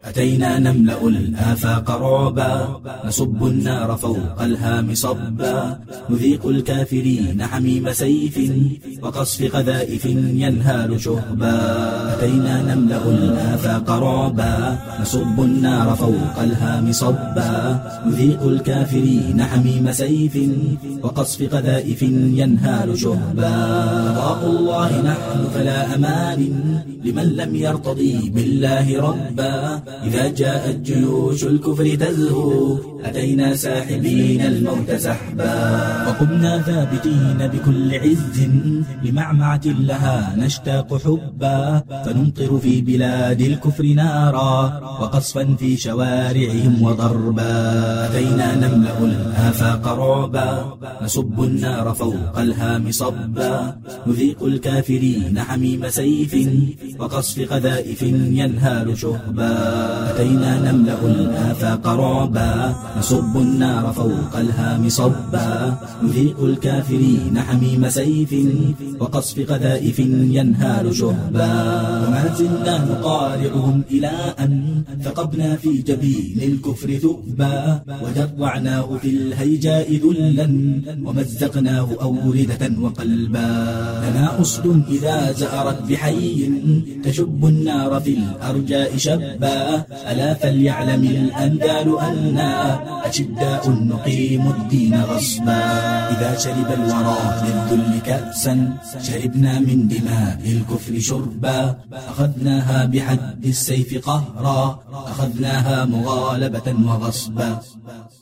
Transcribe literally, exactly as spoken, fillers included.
أتينا نملأ الآفاق رعبا، نصب النار فوق الهام صبا، نذيق الكافرين حميم سيف وقصف قذائف ينهال شهبا. أتينا نملأ الآفاق رعبا، نصب النار فوق الهام صبا، نذيق الكافرين حميم سيف وقصف قذائف ينهال شهبا. قضاء الله نحن فلا أمان لمن لم يرتضي بالله ربا. إذا جاءت جيوش الكفر تزهو أتينا ساحبين الموت سحبا. وقمنا ثابتين بكل عز لمعمعة لها نشتاق حبا، فنمطر في بلاد الكفر نارا وقصفا في شوارعهم وضربا. أتينا نملأ الآفاق رعبا، نصب النار فوق الهام صبا، نذيق الكافرين حميم سيف وقصف قذائف ينهال شهبا. أتينا نملأ الآفاق رعبا، نصب النار فوق الهام صبا، نذيق الكافرين حميم سيف وقصف قذائف ينهال شهبا. وما زلنا نقارعهم إلى أن ثقبنا في جبين الكفر ثؤبا، وجرعناه في الهيجاء ذلا ومزقناه أوردة وقلبا. لنا أسد إذا زأرت بحي تشب النار في الأرجاء شبا، ألا فليعلم الأندال أنا أشداء نقيم الدين غصبا. إذا شرب الورى للذل كأسا شربنا من دماء الكفر شربا، أخذناها بحد السيف قهرا، أخذناها مغالبة وغصبا.